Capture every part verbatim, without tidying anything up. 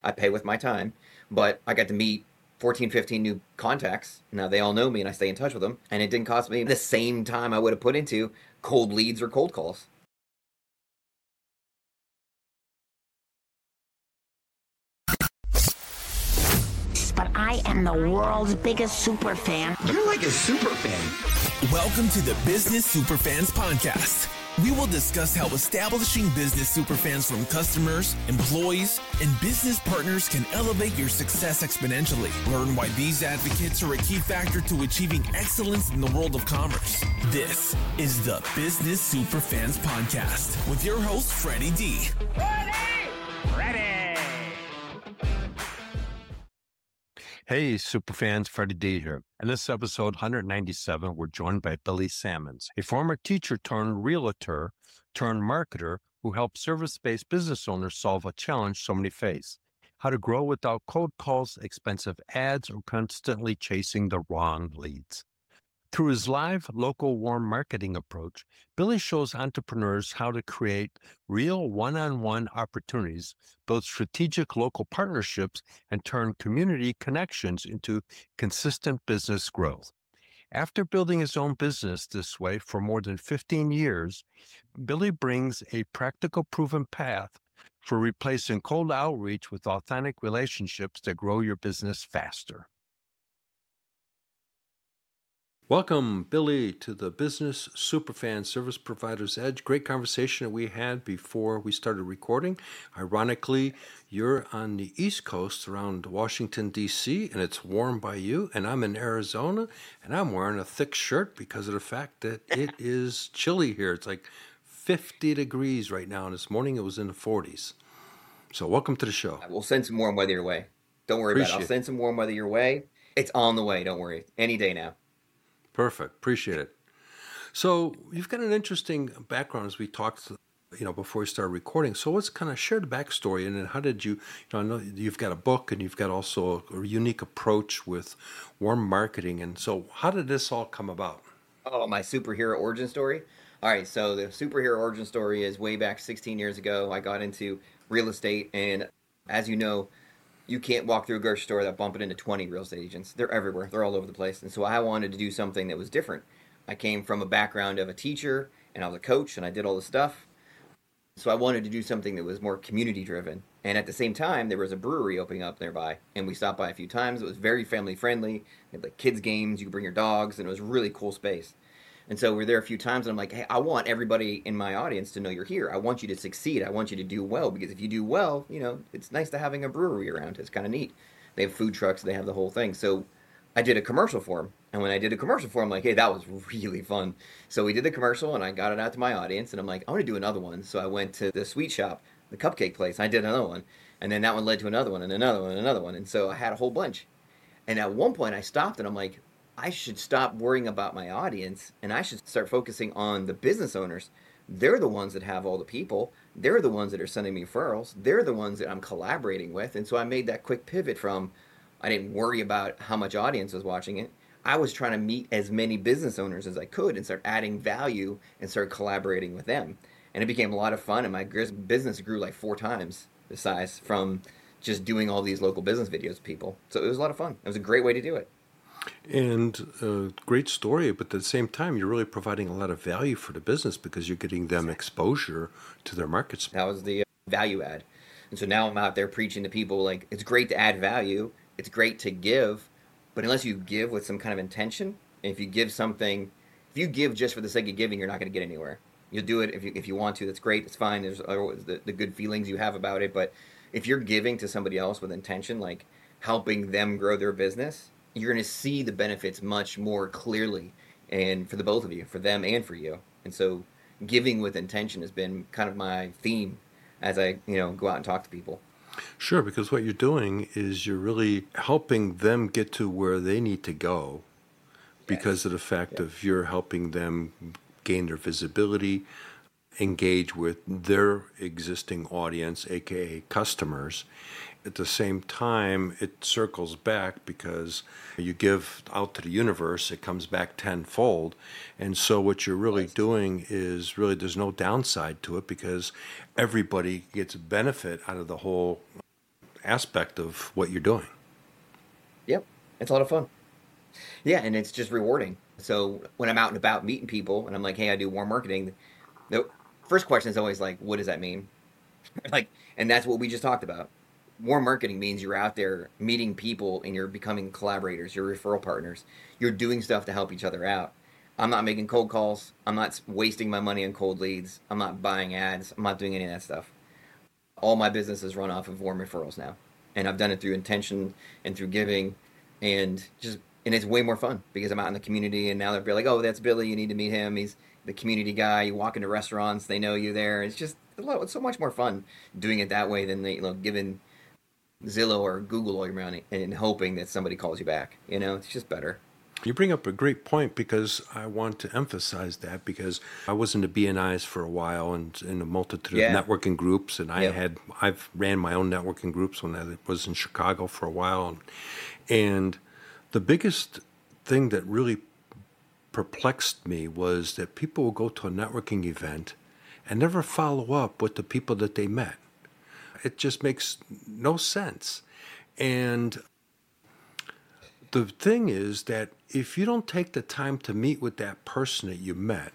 I pay with my time, but I got to meet fourteen, fifteen new contacts. Now they all know me and I stay in touch with them. And it didn't cost me the same time I would have put into cold leads or cold calls. But I am the world's biggest super fan. You're like a super fan. Welcome to the Business Superfans Podcast. We will discuss how establishing business superfans from customers, employees, and business partners can elevate your success exponentially. Learn why these advocates are a key factor to achieving excellence in the world of commerce. This is the Business Superfans Podcast with your host, Freddie D. Ready? Ready. Hey, Superfans, Freddie D here. In this episode one ninety-seven, we're joined by Billy Sammons, a former teacher turned realtor turned marketer who helps service-based business owners solve a challenge so many face: how to grow without cold calls, expensive ads, or constantly chasing the wrong leads. Through his live, local, warm marketing approach, Billy shows entrepreneurs how to create real one-on-one opportunities, build strategic local partnerships, and turn community connections into consistent business growth. After building his own business this way for more than fifteen years, Billy brings a practical, proven path for replacing cold outreach with authentic relationships that grow your business faster. Welcome, Billy, to the Business Superfan Service Provider's Edge. Great conversation that we had before we started recording. Ironically, you're on the East Coast around Washington, D C, and it's warm by you, and I'm in Arizona, and I'm wearing a thick shirt because of the fact that it is chilly here. It's like fifty degrees right now, and this morning it was in the forties. So welcome to the show. We'll send some warm weather your way. Don't worry Appreciate about it. I'll it. send some warm weather your way. It's on the way. Don't worry. Any day now. Perfect. Appreciate it. So you've got an interesting background as we talked, you know, before we started recording. So let's kind of share the backstory, and then how did you, you know, I know you've got a book and you've got also a unique approach with warm marketing. And so how did this all come about? Oh, my superhero origin story? All right, so the superhero origin story is way back sixteen years ago. I got into real estate, and as you know, you can't walk through a grocery store without bumping into twenty real estate agents. They're everywhere. They're all over the place. And so I wanted to do something that was different. I came from a background of a teacher, and I was a coach, and I did all this stuff. So I wanted to do something that was more community-driven. And at the same time, there was a brewery opening up nearby, and we stopped by a few times. It was very family-friendly. They had like kids' games. You could bring your dogs, and it was a really cool space. And so we were there a few times, and I'm like, hey, I want everybody in my audience to know you're here. I want you to succeed. I want you to do well, because if you do well, you know, it's nice to having a brewery around. It's kind of neat. They have food trucks. They have the whole thing. So I did a commercial for them. And when I did a commercial for them, I'm like, hey, that was really fun. So we did the commercial, and I got it out to my audience, and I'm like, I want to do another one. So I went to the sweet shop, the cupcake place. I did another one. And then that one led to another one, and another one, and another one. And so I had a whole bunch. And at one point, I stopped, and I'm like, I should stop worrying about my audience, and I should start focusing on the business owners. They're the ones that have all the people. They're the ones that are sending me referrals. They're the ones that I'm collaborating with. And so I made that quick pivot from, I didn't worry about how much audience was watching it. I was trying to meet as many business owners as I could and start adding value and start collaborating with them. And it became a lot of fun, and my business grew like four times the size from just doing all these local business videos with people. So it was a lot of fun. It was a great way to do it. And a great story, but at the same time, you're really providing a lot of value for the business because you're getting them exposure to their markets. That was the value add. And so now I'm out there preaching to people like, it's great to add value, it's great to give, but unless you give with some kind of intention, and if you give something, if you give just for the sake of giving, you're not going to get anywhere. You'll do it if you if you want to, that's great, it's fine, there's always the, the good feelings you have about it, but if you're giving to somebody else with intention, like helping them grow their business, you're going to see the benefits much more clearly, and for the both of you, for them and for you. And so giving with intention has been kind of my theme as I, you know, go out and talk to people. Sure, because what you're doing is you're really helping them get to where they need to go because yes. of the fact yeah. of you're helping them gain their visibility, engage with their existing audience, aka customers. At the same time, it circles back because you give out to the universe, it comes back tenfold. And so what you're really yes. doing is really there's no downside to it because everybody gets benefit out of the whole aspect of what you're doing. Yep. It's a lot of fun. Yeah, and it's just rewarding. So when I'm out and about meeting people and I'm like, hey, I do warm marketing, the first question is always like, what does that mean? Like, and that's what we just talked about. Warm marketing means you're out there meeting people and you're becoming collaborators, you're referral partners. You're doing stuff to help each other out. I'm not making cold calls. I'm not wasting my money on cold leads. I'm not buying ads. I'm not doing any of that stuff. All my business is run off of warm referrals now. And I've done it through intention and through giving, and just and it's way more fun because I'm out in the community, and now they're like, oh, that's Billy, you need to meet him. He's the community guy. You walk into restaurants, they know you there. It's just it's so much more fun doing it that way than, you know, giving Zillow or Google all your money and hoping that somebody calls you back. You know, it's just better. You bring up a great point, because I want to emphasize that, because I was in the B N Is for a while and in a multitude Yeah. of networking groups, and I Yep. had I've ran my own networking groups when I was in Chicago for a while, and the biggest thing that really perplexed me was that people will go to a networking event and never follow up with the people that they met. It just makes no sense. And the thing is that if you don't take the time to meet with that person that you met,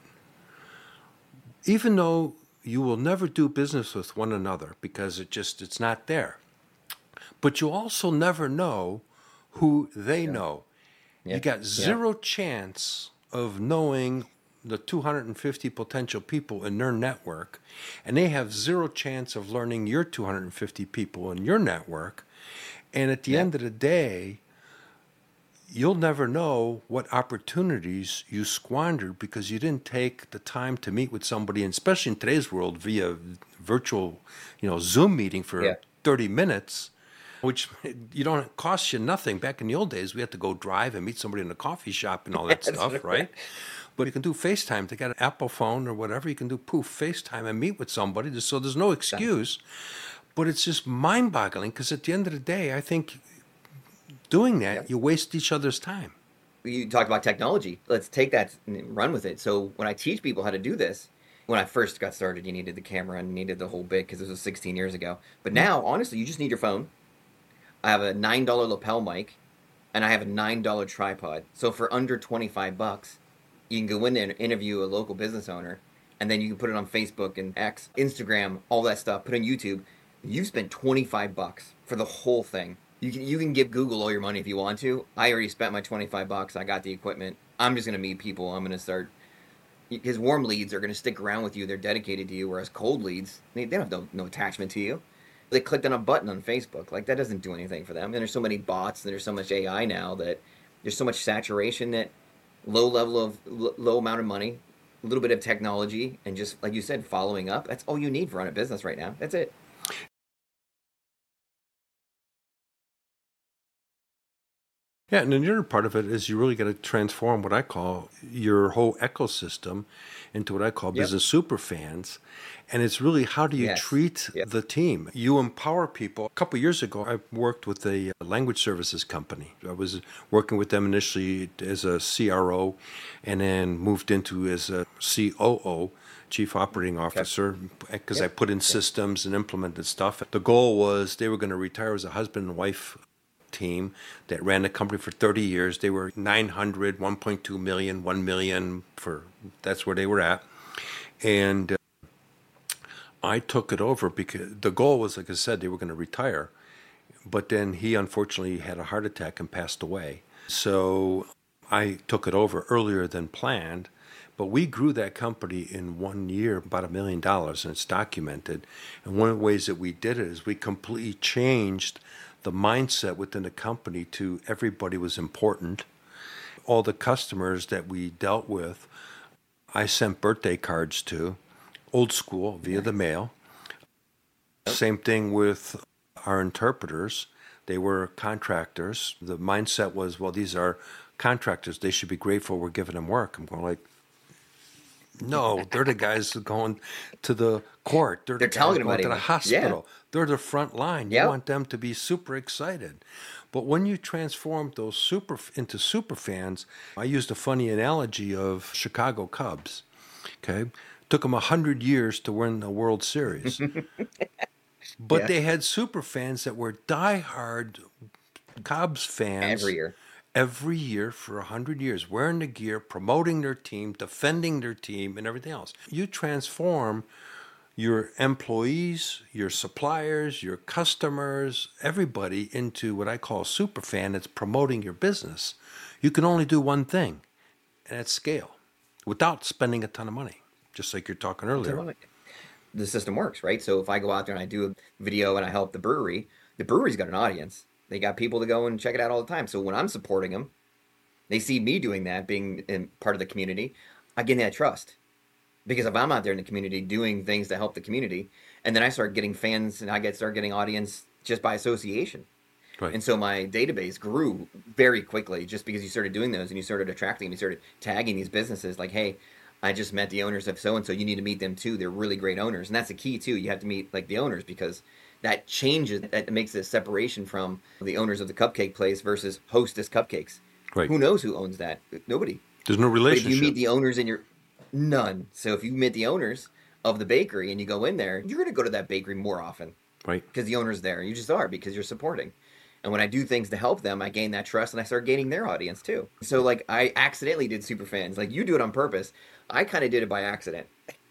even though you will never do business with one another because it just it's not there, but you also never know who they know. Yeah. You got Yeah. zero chance of knowing the two hundred fifty potential people in their network, and they have zero chance of learning your two hundred fifty people in your network. And at the Yeah. end of the day, you'll never know what opportunities you squandered because you didn't take the time to meet with somebody, and especially in today's world, via virtual, you know, Zoom meeting for Yeah. thirty minutes, which you don't cost you nothing. Back in the old days, we had to go drive and meet somebody in a coffee shop and all that That's stuff, right. right? But you can do FaceTime. They got an Apple phone or whatever. You can do poof FaceTime and meet with somebody. So there's no excuse. But it's just mind-boggling, because at the end of the day, I think doing that, Yep. you waste each other's time. You talked about technology. Let's take that and run with it. So when I teach people how to do this, when I first got started, you needed the camera and needed the whole bit because this was sixteen years ago. But now, honestly, you just need your phone. I have a nine dollar lapel mic, and I have a nine dollar tripod. So for under twenty-five bucks, you can go in there and interview a local business owner, and then you can put it on Facebook and X, Instagram, all that stuff, put it on YouTube. You've spent twenty-five bucks for the whole thing. You can you can give Google all your money if you want to. I already spent my twenty-five bucks. I got the equipment. I'm just going to meet people. I'm going to start, because warm leads are going to stick around with you. They're dedicated to you, whereas cold leads, they, they don't have no, no attachment to you. They clicked on a button on Facebook. Like, that doesn't do anything for them. And there's so many bots and there's so much A I now that there's so much saturation that low level of, l- low amount of money, a little bit of technology, and just, like you said, following up. That's all you need for running a business right now. That's it. Yeah, and the other part of it is you really got to transform what I call your whole ecosystem into what I call Yep. business super fans. And it's really, how do you Yes. treat Yep. the team? You empower people. A couple of years ago, I worked with a language services company. I was working with them initially as a C R O, and then moved into as a C O O, Chief Operating Officer, because I Yep. put in systems and implemented stuff. The goal was they were going to retire as a husband and wife team that ran the company for thirty years. They were nine hundred, one point two million, one million for, that's where they were at. And uh, I took it over because the goal was, like I said, they were going to retire. But then he unfortunately had a heart attack and passed away. So I took it over earlier than planned. But we grew that company in one year about a million dollars, and it's documented. And one of the ways that we did it is we completely changed the mindset within the company to everybody was important. All the customers that we dealt with, I sent birthday cards to, old school, via the mail. Same thing with our interpreters. They were contractors. The mindset was, well, these are contractors. They should be grateful we're giving them work. I'm going like, no, they're the guys going to the court. They're, They're the guys telling going about to the it. hospital. They're the front line. You Yep. want them to be super excited. But when you transform those super into super fans, I used a funny analogy of Chicago Cubs. Okay, took them a hundred years to win the World Series. But Yeah. they had super fans that were diehard Cubs fans Every year. every year for a hundred years, wearing the gear, promoting their team, defending their team, and everything else. You transform your employees, your suppliers, your customers, everybody into what I call a super fan that's promoting your business. You can only do one thing, and that's scale, without spending a ton of money, just like you're talking earlier. The system works, right? So if I go out there and I do a video and I help the brewery, the brewery's got an audience. They got people to go and check it out all the time. So when I'm supporting them, they see me doing that, being in part of the community, I gain that trust. Because if I'm out there in the community doing things to help the community, and then I start getting fans and I get start getting audience just by association. Right. And so my database grew very quickly just because you started doing those and you started attracting, you started tagging these businesses like, hey, I just met the owners of so-and-so. You need to meet them too. They're really great owners. And that's the key too. You have to meet like the owners because that changes, that makes a separation from the owners of the cupcake place versus Hostess Cupcakes. Right. Who knows who owns that? Nobody. There's no relationship. But if you meet the owners in your, none. So if you meet the owners of the bakery and you go in there, you're going to go to that bakery more often. Right. Because the owner's there. You just are because you're supporting. And when I do things to help them, I gain that trust and I start gaining their audience too. So like I accidentally did Superfans. Like you do it on purpose. I kind of did it by accident.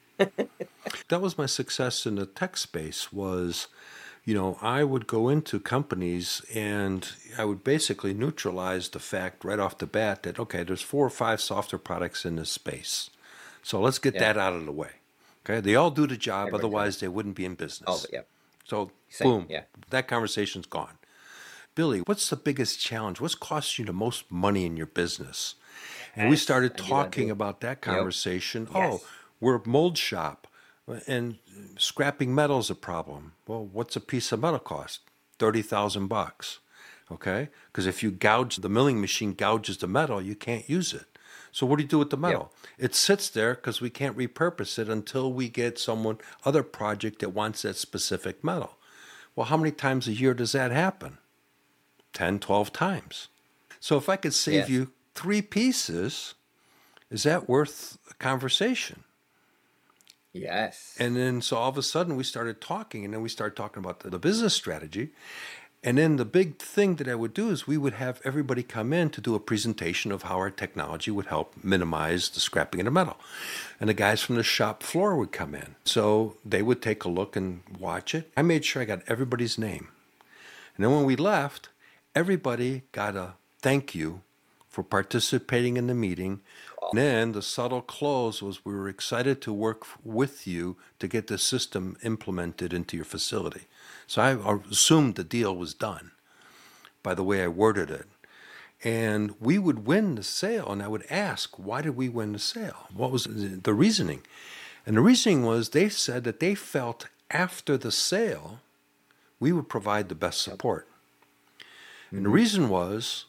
That was my success in the tech space was, you know, I would go into companies and I would basically neutralize the fact right off the bat that, okay, there's four or five software products in this space. So let's get Yeah. that out of the way. Okay. They all do the job. Everybody Otherwise does. they wouldn't be in business. Oh, yeah. So Same, boom, yeah. that conversation's gone. Billy, what's the biggest challenge? What's cost you the most money in your business? And we Yes, started I do that talking too. about that conversation. Yes. Oh, we're a mold shop and scrapping metal's a problem. Well, what's a piece of metal cost? thirty thousand bucks. Okay? Because if you gouge, the milling machine gouges the metal, you can't use it. So what do you do with the metal? It sits there because we can't repurpose it until we get someone, other project that wants that specific metal. Well, how many times a year does that happen? ten, twelve times. So if I could save Yes. you three pieces, is that worth a conversation? Yes. And then so all of a sudden we started talking, and then we started talking about the, the business strategy. And then the big thing that I would do is we would have everybody come in to do a presentation of how our technology would help minimize the scrapping of the metal. And the guys from the shop floor would come in. So they would take a look and watch it. I made sure I got everybody's name. And then when we left, everybody got a thank you for participating in the meeting. And then the subtle close was we were excited to work with you to get the system implemented into your facility. So I assumed the deal was done by the way I worded it. And we would win the sale, and I would ask, why did we win the sale? What was the reasoning? And the reasoning was they said that they felt after the sale, we would provide the best support. And the reason was,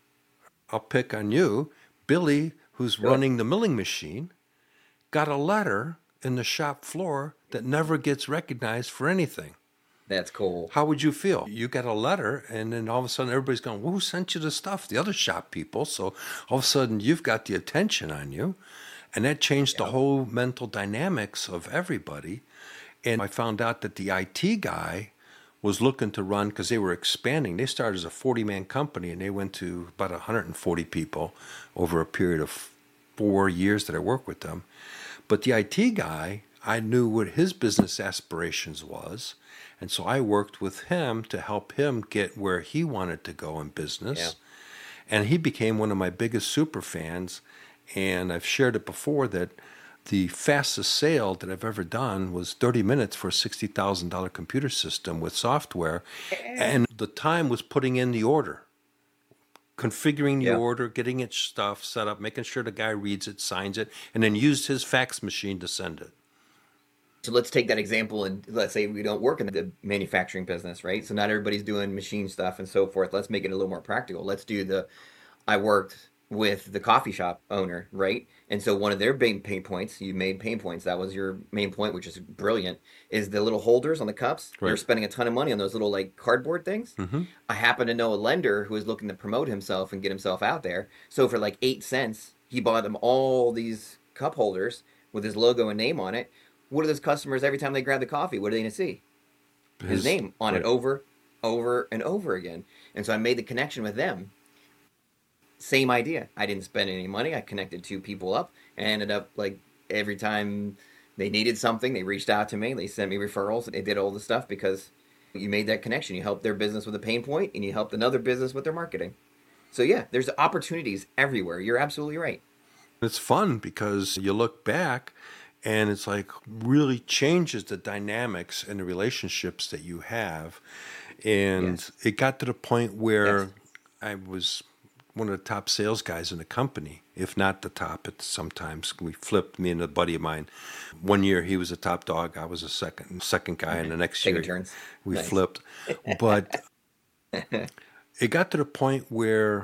I'll pick on you, Billy, who's running the milling machine, got a letter in the shop floor that never gets recognized for anything. That's cool. How would you feel? You got a letter, and then all of a sudden everybody's going, well, who sent you the stuff? The other shop people. So all of a sudden you've got the attention on you. And that changed the whole mental dynamics of everybody. And I found out that the I T guy was looking to run, because they were expanding. They started as a forty-man company, and they went to about one hundred forty people over a period of four years that I worked with them. But the I T guy, I knew what his business aspirations was. And so I worked with him to help him get where he wanted to go in business. Yeah. And he became one of my biggest super fans. And I've shared it before that the fastest sale that I've ever done was thirty minutes for a sixty thousand dollars computer system with software. And the time was putting in the order, configuring the Yeah. order, getting its stuff set up, making sure the guy reads it, signs it, and then used his fax machine to send it. So let's take that example and let's say we don't work in the manufacturing business, right? So not everybody's doing machine stuff and so forth. Let's make it a little more practical. Let's do the, I worked with the coffee shop owner, right? And so one of their main pain points, you made pain points, that was your main point, which is brilliant, is the little holders on the cups. Right. They're spending a ton of money on those little like cardboard things. Mm-hmm. I happen to know a lender who is looking to promote himself and get himself out there. So for like eight cents, he bought them all these cup holders with his logo and name on it. What are those customers, every time they grab the coffee, what are they going to see? his, His- name on right. it over, over, and over again. And so I made the connection with them. Same idea. I didn't spend any money. I connected two people up and ended up like every time they needed something, they reached out to me. They sent me referrals. They did all the stuff because you made that connection. You helped their business with a pain point and you helped another business with their marketing. So yeah, there's opportunities everywhere. You're absolutely right. It's fun because you look back and it's like really changes the dynamics and the relationships that you have. And Yes. it got to the point where Yes. I was one of the top sales guys in the company, if not the top. It's sometimes we flipped, me and a buddy of mine. One year he was a top dog, I was a second second guy, and the next Taking year turns. we Nice. flipped. But it got to the point where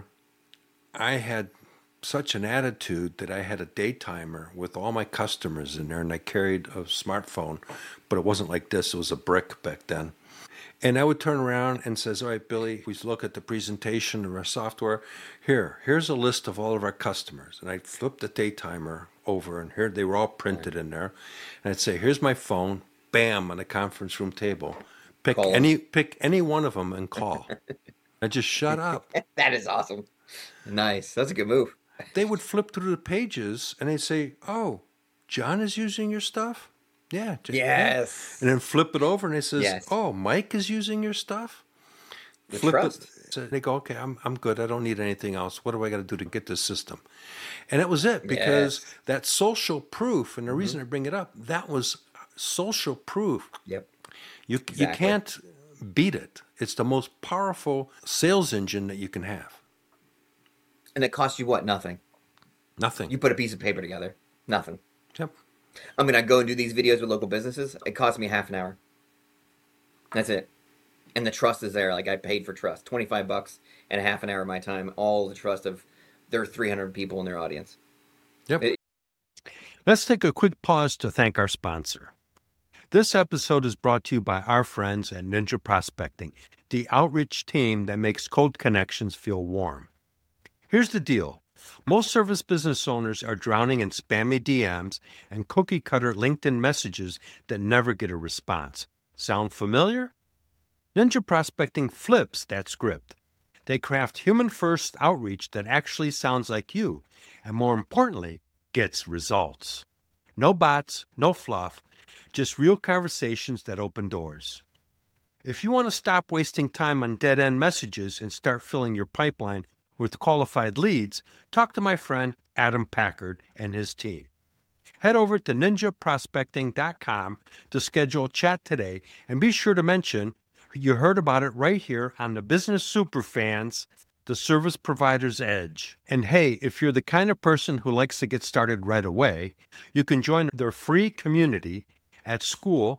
I had such an attitude that I had a day timer with all my customers in there, and I carried a smartphone, but it wasn't like this. It was a brick back then. And I would turn around and says, all right, Billy, we look at the presentation of our software. Here, here's a list of all of our customers. And I'd flip the day timer over, and here they were all printed in there. And I'd say, here's my phone, bam, on the conference room table. Pick Call 'em. any pick any one of them and call. I just shut up. That is awesome. Nice. That's a good move. They would flip through the pages and they'd say, oh, John is using your stuff? Yeah. J- yeah." Yes. And then flip it over and it says, Yes. oh, Mike is using your stuff? The Flip trust. it. So they go, okay, I'm I'm good. I don't need anything else. What do I got to do to get this system? And it was it because Yes. that social proof, and the reason I bring it up, that was social proof. Yep. You you Exactly. can't beat it. It's the most powerful sales engine that you can have. And it costs you what? Nothing. Nothing. You put a piece of paper together. Nothing. Yep. I'm going to go and do these videos with local businesses. It cost me half an hour. That's it. And the trust is there. Like I paid for trust. twenty-five bucks and a half an hour of my time. All the trust of their three hundred people in their audience. Yep. It- Let's take a quick pause to thank our sponsor. This episode is brought to you by our friends at Ninja Prospecting, the outreach team that makes cold connections feel warm. Here's the deal. Most service business owners are drowning in spammy D Ms and cookie-cutter LinkedIn messages that never get a response. Sound familiar? Ninja Prospecting flips that script. They craft human-first outreach that actually sounds like you, and more importantly, gets results. No bots, no fluff, just real conversations that open doors. If you want to stop wasting time on dead-end messages and start filling your pipeline with qualified leads, talk to my friend Adam Packard and his team. Head over to ninja prospecting dot com to schedule a chat today, and be sure to mention you heard about it right here on the Business Superfans, the Service Provider's Edge. And hey, if you're the kind of person who likes to get started right away, you can join their free community at school,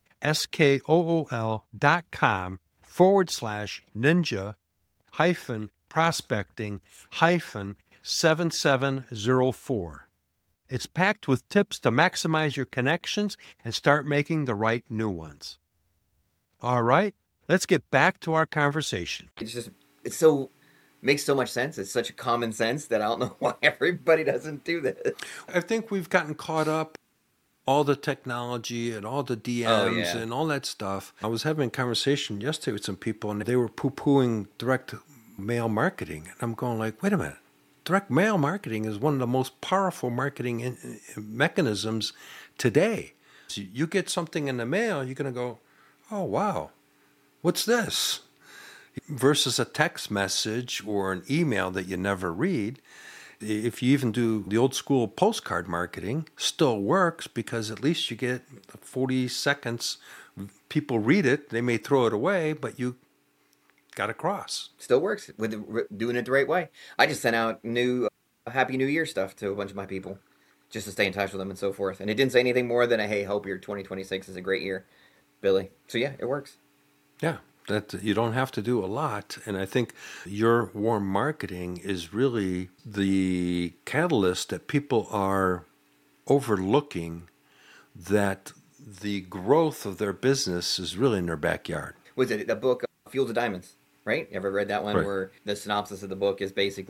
S-K-O-O-L dot com forward slash ninja hyphen prospecting hyphen seven seven zero four. It's packed with tips to maximize your connections and start making the right new ones. All right, let's get back to our conversation. It's just, it's so, makes so much sense. It's such a common sense that I don't know why everybody doesn't do this. I think we've gotten caught up all the technology and all the D Ms Oh, yeah. and all that stuff. I was having a conversation yesterday with some people and they were poo-pooing direct mail marketing. And I'm going like, wait a minute. Direct mail marketing is one of the most powerful marketing in, in mechanisms today. So you get something in the mail, you're going to go, oh, wow, what's this? Versus a text message or an email that you never read. If you even do the old school postcard marketing, still works because at least you get forty seconds. People read it, they may throw it away, but you got across. Still works with the, doing it the right way. I just sent out new uh, Happy New Year stuff to a bunch of my people just to stay in touch with them and so forth. And it didn't say anything more than a, hey, hope your twenty twenty-six is a great year, Billy. So yeah, it works. Yeah, that you don't have to do a lot. And I think your warm marketing is really the catalyst that people are overlooking, that the growth of their business is really in their backyard. Was it the book uh, Fields of Diamonds, right? You ever read that one Right. where the synopsis of the book is basically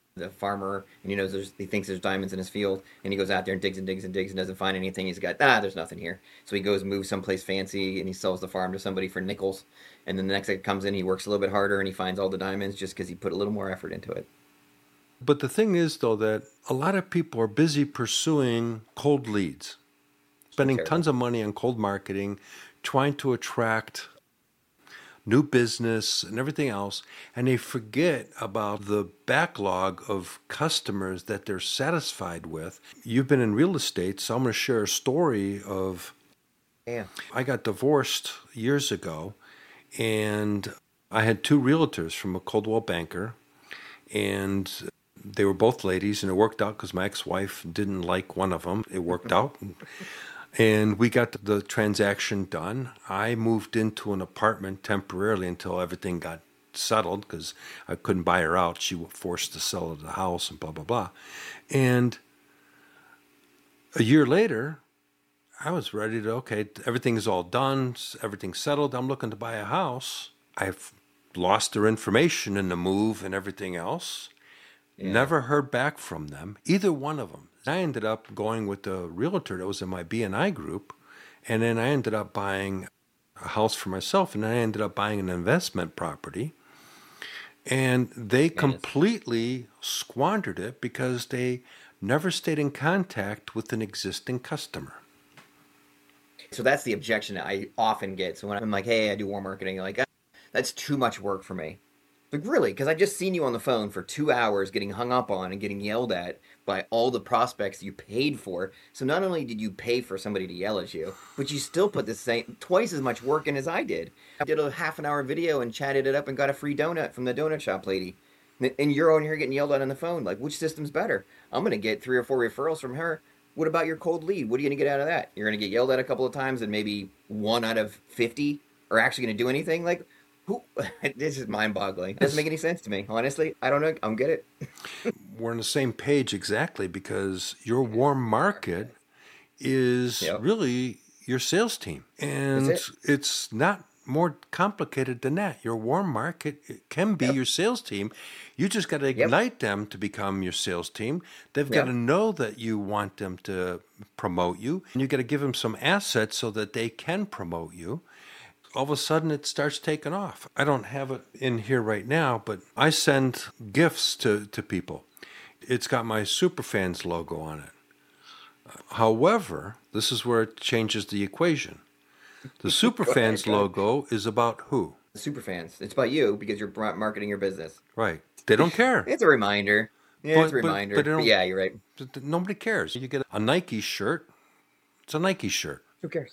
the farmer, and he knows there's, he thinks there's diamonds in his field, and he goes out there and digs and digs and digs and doesn't find anything. He's got, ah, there's nothing here. So he goes and moves someplace fancy, and he sells the farm to somebody for nickels. And then the next guy comes in, he works a little bit harder, and he finds all the diamonds just because he put a little more effort into it. But the thing is, though, that a lot of people are busy pursuing cold leads, spending tons of money on cold marketing, trying to attract new business and everything else, and they forget about the backlog of customers that they're satisfied with. You've been in real estate, so I'm going to share a story of, yeah. I got divorced years ago, and I had two realtors from a Coldwell Banker, and they were both ladies, and it worked out because my ex-wife didn't like one of them. It worked out. And we got the transaction done. I moved into an apartment temporarily until everything got settled because I couldn't buy her out. She was forced to sell the house and blah, blah, blah. And a year later, I was ready to, okay, everything's all done. Everything's settled. I'm looking to buy a house. I've lost their information in the move and everything else. Yeah. Never heard back from them, either one of them. I ended up going with the realtor that was in my B and I group, and then I ended up buying a house for myself, and then I ended up buying an investment property, and they yes. completely squandered it because they never stayed in contact with an existing customer. So that's the objection that I often get. So when I'm like, hey, I do warm marketing, you're like, ah, that's too much work for me. Like, really? Because I just seen you on the phone for two hours getting hung up on and getting yelled at by all the prospects you paid for. So not only did you pay for somebody to yell at you, but you still put the same, twice as much work in as I did. I did a half an hour video and chatted it up and got a free donut from the donut shop lady. And you're on here getting yelled at on the phone. Like, which system's better? I'm going to get three or four referrals from her. What about your cold lead? What are you going to get out of that? You're going to get yelled at a couple of times and maybe one out of fifty are actually going to do anything? Like, who? This is mind-boggling. It doesn't make any sense to me. Honestly, I don't know. I don't get it. We're on the same page exactly because your warm market is yep. really your sales team. And it. it's not more complicated than that. Your warm market can be yep. your sales team. You just got to ignite yep. them to become your sales team. They've yep. got to know that you want them to promote you. And you got to give them some assets so that they can promote you. All of a sudden it starts taking off. I don't have it in here right now, but I send gifts to, to people. It's got my Superfans logo on it. However, this is where it changes the equation. The Superfans logo is about who? The Superfans. It's about you because you're marketing your business. Right. They don't care. It's a reminder. Yeah, but, it's a reminder. But, but, but yeah, you're right. Nobody cares. You get a Nike shirt. It's a Nike shirt. Who cares?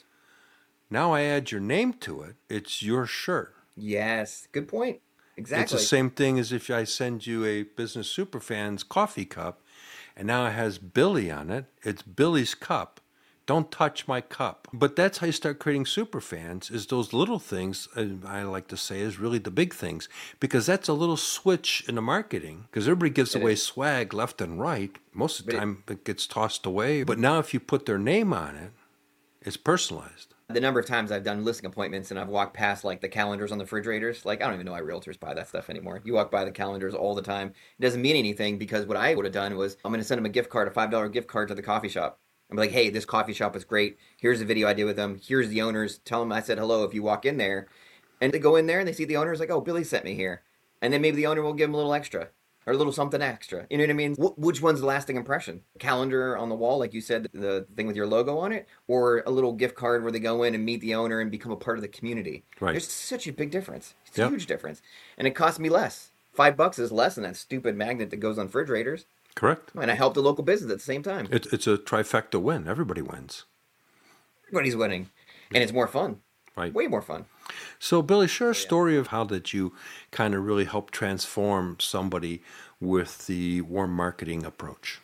Now I add your name to it. It's your shirt. Yes. Good point. Exactly. It's the same thing as if I send you a Business Superfans coffee cup, and now it has Billy on it. It's Billy's cup. Don't touch my cup. But that's how you start creating Superfans, is those little things, I like to say, is really the big things. Because that's a little switch in the marketing. Because everybody gives it away is. swag left and right. Most of the but time it, it gets tossed away. But now if you put their name on it, it's personalized. The number of times I've done listing appointments and I've walked past like the calendars on the refrigerators, like I don't even know why realtors buy that stuff anymore. You walk by the calendars all the time. It doesn't mean anything because what I would have done was I'm going to send them a gift card, a five dollar gift card to the coffee shop. I'm like, hey, this coffee shop is great. Here's the video I did with them. Here's the owners. Tell them I said hello if you walk in there. And they go in there and they see the owners like, oh, Billy sent me here. And then maybe the owner will give them a little extra. Or a little something extra. You know what I mean? Wh- which one's the lasting impression? Calendar on the wall, like you said, the thing with your logo on it? Or a little gift card where they go in and meet the owner and become a part of the community? Right. There's such a big difference. It's a yep. huge difference. And it costs me less. Five bucks is less than that stupid magnet that goes on refrigerators. Correct. And I helped the local business at the same time. It, it's a trifecta win. Everybody wins. Everybody's winning. And it's more fun. Right. Way more fun. So, Billy, share a story of how that you kind of really helped transform somebody with the warm marketing approach.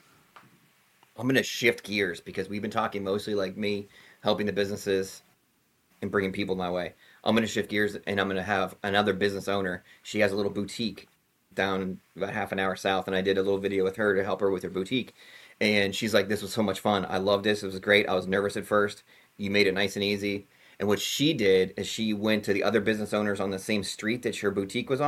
I'm going to shift gears because we've been talking mostly like me helping the businesses and bringing people my way. I'm going to shift gears and I'm going to have another business owner. She has a little boutique down about half an hour south, and I did a little video with her to help her with her boutique. And she's like, this was so much fun. I love this. It was great. I was nervous at first. You made it nice and easy. And what she did is she went to the other business owners on the same street that her boutique was on,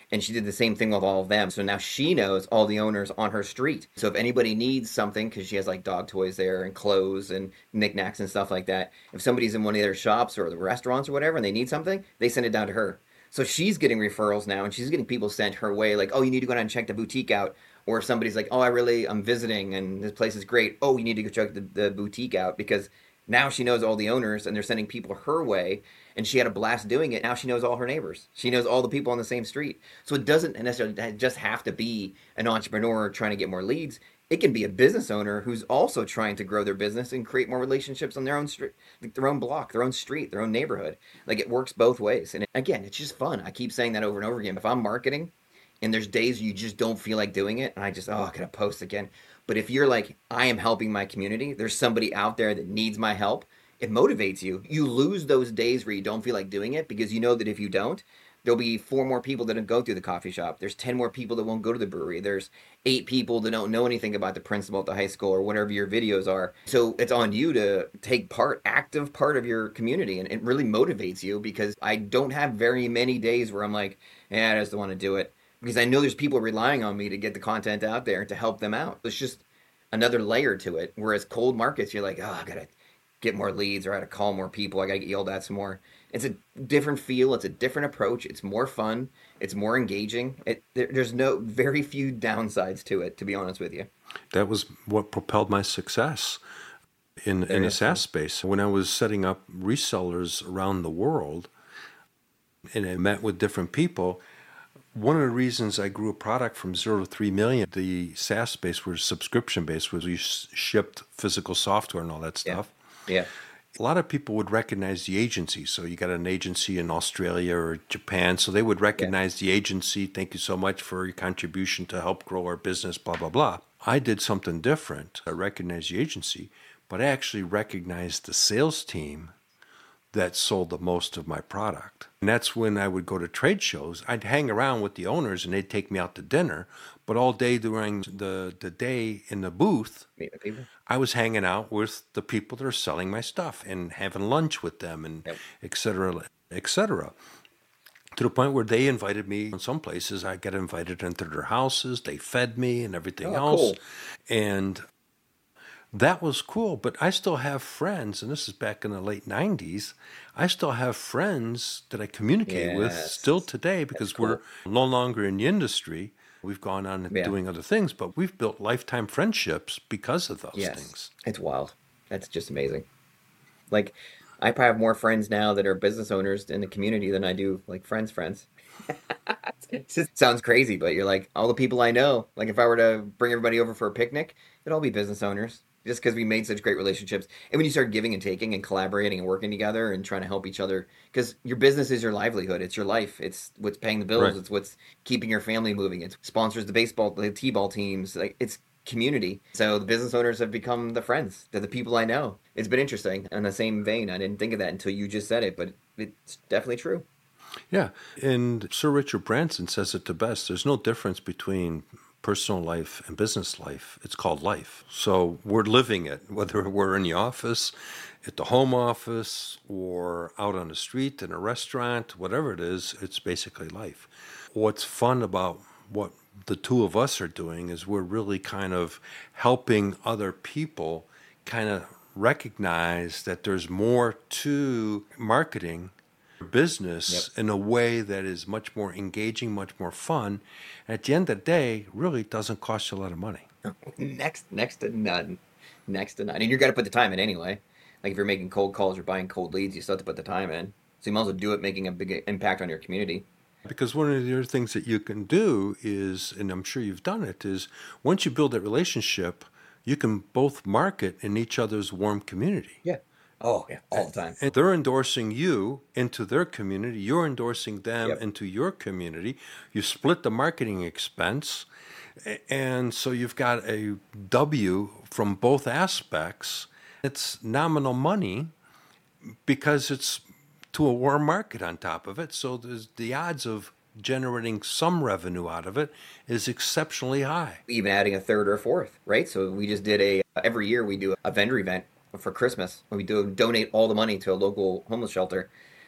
And she did the same thing with all of them. So now she knows all the owners on her street. So if anybody needs something, because she has like dog toys there and clothes and knickknacks and stuff like that, if somebody's in one of their shops or the restaurants or whatever and they need something, they send it down to her. So she's getting referrals now, and she's getting people sent her way like, oh, you need to go down and check the boutique out. Or if somebody's like, oh, I really, I'm visiting and this place is great. Oh, you need to go check the, the boutique out, because now she knows all the owners and they're sending people her way. And she had a blast doing it. Now she knows all her neighbors. She knows all the people on the same street. So it doesn't necessarily just have to be an entrepreneur trying to get more leads. It can be a business owner who's also trying to grow their business and create more relationships on their own street, their own block, their own street, their own neighborhood. Like, it works both ways. And again, it's just fun. I keep saying that over and over again. If I'm marketing and there's days you just don't feel like doing it, and I just, oh, I gotta post again. But if you're like, I am helping my community, there's somebody out there that needs my help, it motivates you. You lose those days where you don't feel like doing it, because you know that if you don't, there'll be four more people that don't go through the coffee shop. There's ten more people that won't go to the brewery. There's eight people that don't know anything about the principal at the high school or whatever your videos are. So it's on you to take part, active part of your community, and it really motivates you, because I don't have very many days where I'm like, eh, I just don't want to do it, because I know there's people relying on me to get the content out there and to help them out. It's just another layer to it. Whereas cold markets, you're like, oh, I gotta get more leads, or I gotta call more people, I gotta get yelled at some more. It's a different feel, it's a different approach, it's more fun, it's more engaging. It, there, there's no very few downsides to it, to be honest with you. That was what propelled my success in in the SaaS space. When I was setting up resellers around the world and I met with different people, one of the reasons I grew a product from zero to three million, the SaaS space was subscription based, was we shipped physical software and all that stuff. Yeah. yeah. A lot of people would recognize the agency. So you got an agency in Australia or Japan, so they would recognize yeah. the agency. Thank you so much for your contribution to help grow our business, blah, blah, blah. I did something different. I recognized the agency, but I actually recognized the sales team that sold the most of my product. And that's when I would go to trade shows. I'd hang around with the owners and they'd take me out to dinner. But all day during the, the day in the booth, I was hanging out with the people that are selling my stuff and having lunch with them, and yep. et cetera, et cetera. To the point where they invited me in some places. I got invited into their houses. They fed me and everything oh, else. Cool. And that was cool, but I still have friends, and this is back in the late nineties, I still have friends that I communicate yes. with still today, because cool. we're no longer in the industry. We've gone on yeah. doing other things, but we've built lifetime friendships because of those yes. things. It's wild. That's just amazing. Like, I probably have more friends now that are business owners in the community than I do, like, friends' friends. It just sounds crazy, but you're like, all the people I know, like if I were to bring everybody over for a picnic, they'd all be business owners, just because we made such great relationships. And when you start giving and taking and collaborating and working together and trying to help each other, because your business is your livelihood, it's your life, it's what's paying the bills, right. it's what's keeping your family moving, it sponsors the baseball, the t-ball teams, like it's community. So the business owners have become the friends. They're the people I know. It's been interesting. In the same vein, I didn't think of that until you just said it, but it's definitely true. Yeah, and Sir Richard Branson says it the best. There's no difference between personal life and business life. It's called life. So we're living it, whether we're in the office, at the home office, or out on the street, in a restaurant, whatever it is, it's basically life. What's fun about what the two of us are doing is we're really kind of helping other people kind of recognize that there's more to marketing business yep. in a way that is much more engaging, much more fun. At the end of the day, really doesn't cost you a lot of money. Next, next to none. Next to none. And you're got to put the time in anyway. Like if you're making cold calls or buying cold leads, you still have to put the time in. So you might as well do it, making a big impact on your community. Because one of the other things that you can do is, and I'm sure you've done it, is once you build that relationship, you can both market in each other's warm community. Yeah. Oh, yeah, all the time. And they're endorsing you into their community. You're endorsing them yep. into your community. You split the marketing expense. And so you've got a W from both aspects. It's nominal money because it's to a warm market on top of it. So there's the odds of generating some revenue out of it is exceptionally high. Even adding a third or a fourth, right? So we just did a, every year we do a vendor event for Christmas. We do donate all the money to a local homeless shelter.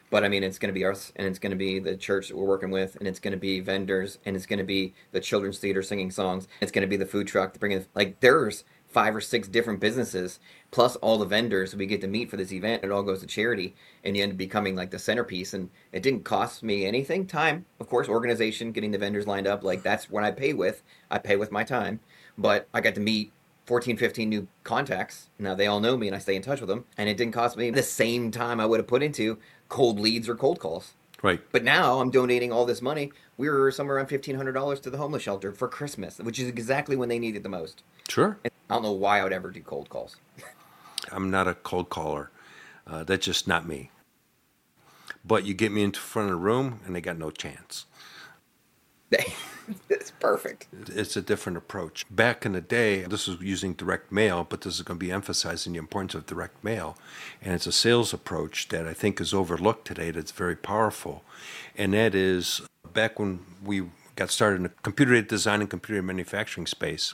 But I mean, it's going to be us, and it's going to be the church that we're working with, and it's going to be vendors, and it's going to be the children's theater singing songs. It's going to be the food truck bringing, like, there's five or six different businesses, plus all the vendors we get to meet for this event. It all goes to charity, and you end up becoming like the centerpiece. And it didn't cost me anything. Time, of course, organization, getting the vendors lined up. Like, that's what I pay with. I pay with my time. But I got to meet fourteen, fifteen new contacts. Now they all know me, and I stay in touch with them. And it didn't cost me the same time I would have put into cold leads or cold calls. Right. But now I'm donating all this money. We were somewhere around fifteen hundred dollars to the homeless shelter for Christmas, which is exactly when they need it the most. Sure. And I don't know why I would ever do cold calls. I'm not a cold caller. Uh, that's just not me. But you get me into front of the room, and they got no chance. It's perfect. It's a different approach. Back in the day, this was using direct mail, but this is going to be emphasizing the importance of direct mail. And it's a sales approach that I think is overlooked today that's very powerful. And that is, back when we got started in the computer design and computer manufacturing space,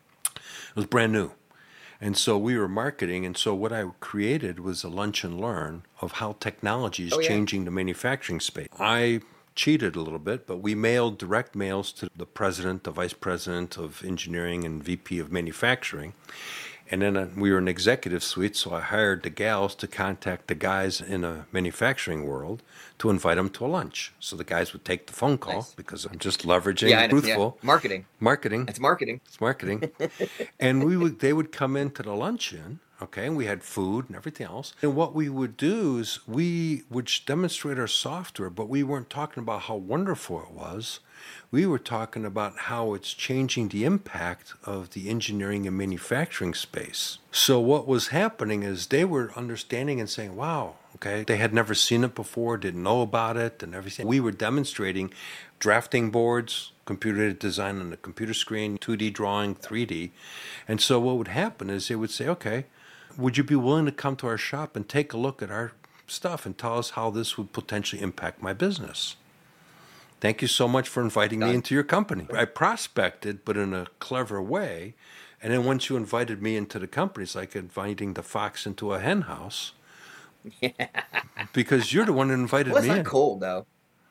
it was brand new. And so we were marketing, and so what I created was a lunch and learn of how technology is Oh, yeah. changing the manufacturing space. I cheated a little bit, but we mailed direct mails to the president, the vice president of engineering, and V P of manufacturing. And then uh, we were an executive suite, so I hired the gals to contact the guys in a manufacturing world to invite them to a lunch. So the guys would take the phone call Nice. because I'm just leveraging Yeah, I know, truthful yeah. Marketing. marketing. It's marketing. It's marketing. And we would they would come into the luncheon, okay, and we had food and everything else. And what we would do is we would demonstrate our software, but we weren't talking about how wonderful it was. We were talking about how it's changing the impact of the engineering and manufacturing space. So what was happening is they were understanding and saying, wow, okay, they had never seen it before, didn't know about it and everything. We were demonstrating drafting boards, computer design on the computer screen, two D drawing, three D. And so what would happen is they would say, okay, would you be willing to come to our shop and take a look at our stuff and tell us how this would potentially impact my business? Thank you so much for inviting me into your company. I prospected, but in a clever way. And then once you invited me into the company, it's like inviting the fox into a hen house. Yeah. Because you're the one that invited Well, it's me not in. cold, though.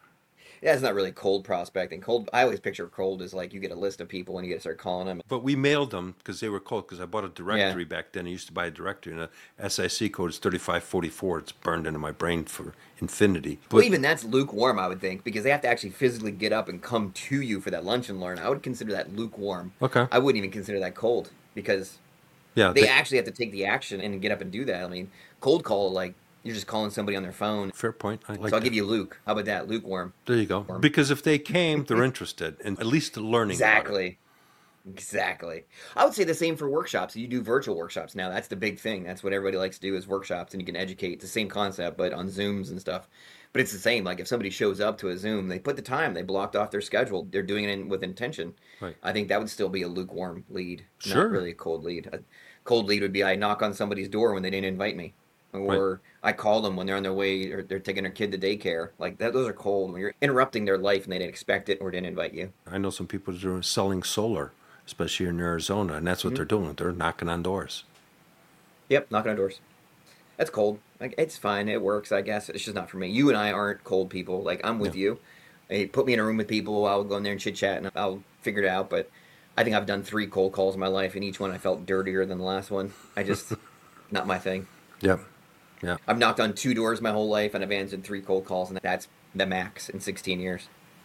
Yeah, it's not really cold prospecting. Cold. I always picture cold as like you get a list of people and you get to start calling them. But we mailed them because they were cold, because I bought a directory back then. I used to buy a directory, and the S I C code is thirty-five forty-four. It's burned into my brain for infinity. But Well, even that's lukewarm, I would think, because they have to actually physically get up and come to you for that lunch and learn. I would consider that lukewarm. Okay. I wouldn't even consider that cold because yeah, they actually have to take the action and get up and do that. I mean, cold call, like, you're just calling somebody on their phone. fair point. I like So I'll that. give you Luke. How about that? Lukewarm. There you go. Because if they came, they're interested in at least learning about it. Exactly. Exactly. I would say the same for workshops. You do virtual workshops now. That's the big thing. That's what everybody likes to do is workshops, and you can educate. It's the same concept, but on Zooms and stuff. But it's the same. Like if somebody shows up to a Zoom, they put the time, they blocked off their schedule. They're doing it in, with intention. Right. I think that would still be a lukewarm lead, Sure. not really a cold lead. A cold lead would be I knock on somebody's door when they didn't invite me. Or I call them when they're on their way or they're taking their kid to daycare. Like that, those are cold. When you're interrupting their life and they didn't expect it or didn't invite you. I know some people that are selling solar, especially in Arizona, and that's what Mm-hmm. they're doing. They're knocking on doors. Yep, knocking on doors. That's cold. Like it's fine. It works, I guess. It's just not for me. You and I aren't cold people. Like I'm with Yeah. you. Hey, put me in a room with people. I'll go in there and chit chat and I'll figure it out. But I think I've done three cold calls in my life, and each one I felt dirtier than the last one. I just not my thing. Yep. Yeah. I've knocked on two doors my whole life, and I've answered three cold calls, and that's the max in sixteen years.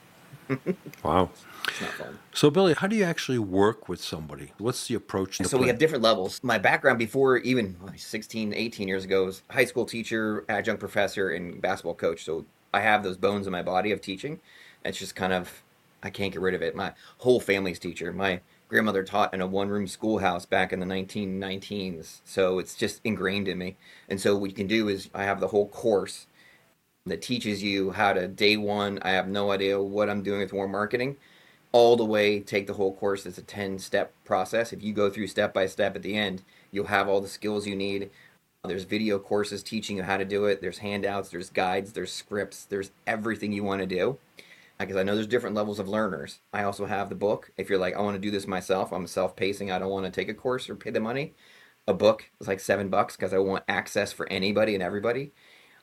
Wow. It's not fun. So, Billy, how do you actually work with somebody? What's the approach to So we play? have different levels. My background before even sixteen, eighteen years ago was high school teacher, adjunct professor, and basketball coach. So I have those bones in my body of teaching. It's just kind of, I can't get rid of it. My whole family's teacher. My grandmother taught in a one-room schoolhouse back in the nineteen nineteens. So it's just ingrained in me. And so what you can do is I have the whole course that teaches you how to, day one, I have no idea what I'm doing with more marketing, all the way, take the whole course. It's a ten-step process. If you go through step by step at the end, you'll have all the skills you need. There's video courses teaching you how to do it. There's handouts, there's guides, there's scripts, there's everything you want to do. Because I know there's different levels of learners. I also have the book. If you're like, I want to do this myself, I'm self-pacing, I don't want to take a course or pay the money. A book is like seven bucks because I want access for anybody and everybody.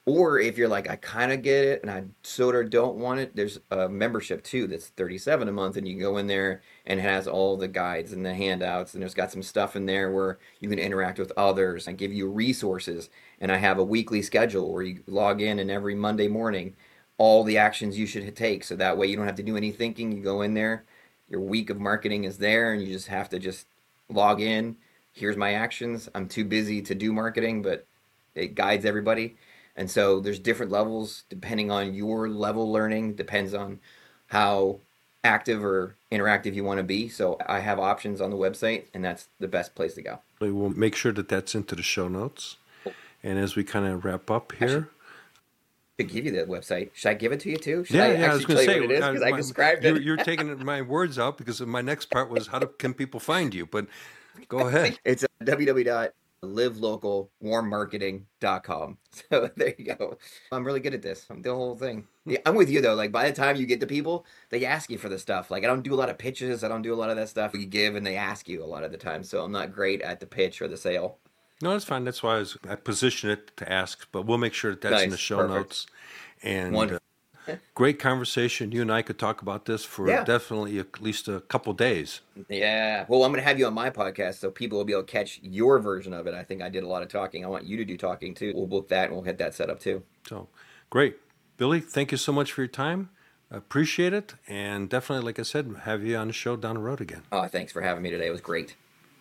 Or if you're like, I kind of get it and I sort of don't want it, there's a membership too that's thirty-seven a month, and you can go in there and it has all the guides and the handouts, and there's got some stuff in there where you can interact with others. I give you resources, and I have a weekly schedule where you log in, and every Monday morning, all the actions you should take. So that way you don't have to do any thinking. You go in there, your week of marketing is there, and you just have to just log in. Here's my actions. I'm too busy to do marketing, but it guides everybody. And so there's different levels depending on your level learning, depends on how active or interactive you want to be. So I have options on the website, and that's the best place to go. We'll make sure that that's into the show notes. And as we kind of wrap up here. To give you the website, should I give it to you too? Should yeah, I yeah, I was going to say, what it is? Because I my, described you're, it. You're taking my words out because my next part was how do, can people find you? But go ahead. It's w w w dot live local warm marketing dot com. So there you go. I'm really good at this. I'm the whole thing. Yeah, I'm with you though. Like by the time you get to people, they ask you for the stuff. Like I don't do a lot of pitches. I don't do a lot of that stuff. You give and they ask you a lot of the time. So I'm not great at the pitch or the sale. No, that's fine. That's why I, was, I position it to ask, but we'll make sure that that's nice. in the show Perfect. notes. And uh, great conversation. You and I could talk about this for yeah. definitely at least a couple days. Yeah. Well, I'm going to have you on my podcast so people will be able to catch your version of it. I think I did a lot of talking. I want you to do talking too. We'll book that and we'll get that set up too. So great. Billy, thank you so much for your time. I appreciate it. And definitely, like I said, have you on the show down the road again. Oh, thanks for having me today. It was great.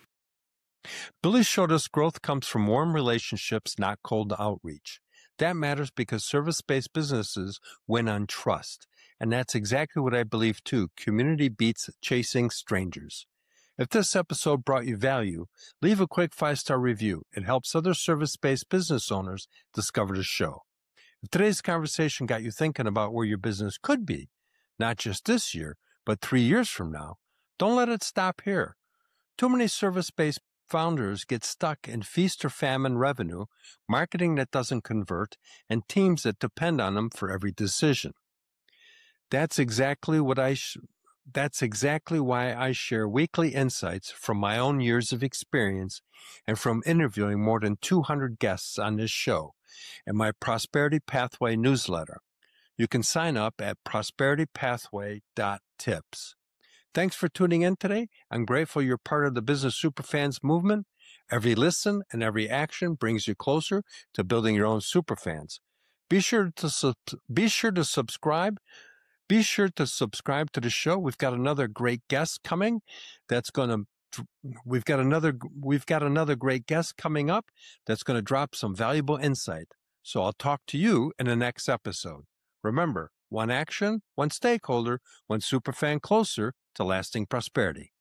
Billy showed us growth comes from warm relationships, not cold outreach. That matters because service-based businesses win on trust. And that's exactly what I believe too. Community beats chasing strangers. If this episode brought you value, leave a quick five-star review. It helps other service-based business owners discover the show. If today's conversation got you thinking about where your business could be, not just this year, but three years from now, don't let it stop here. Too many service-based founders get stuck in feast or famine revenue, marketing that doesn't convert, and teams that depend on them for every decision. That's exactly what I sh- that's exactly why I share weekly insights from my own years of experience and from interviewing more than two hundred guests on this show and my Prosperity Pathway newsletter. You can sign up at prosperity pathway dot tips. Thanks for tuning in today. I'm grateful you're part of the Business Superfans movement. Every listen and every action brings you closer to building your own superfans. Be sure to sub- be sure to subscribe. Be sure to subscribe to the show. We've got another great guest coming. That's going to we've got another we've got another great guest coming up that's going to drop some valuable insight. So I'll talk to you in the next episode. Remember, one action, one stakeholder, one superfan closer to lasting prosperity.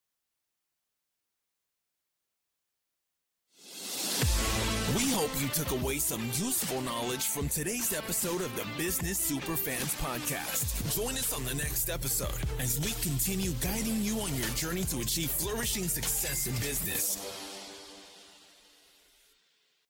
We hope you took away some useful knowledge from today's episode of the Business Superfans Podcast. Join us on the next episode as we continue guiding you on your journey to achieve flourishing success in business.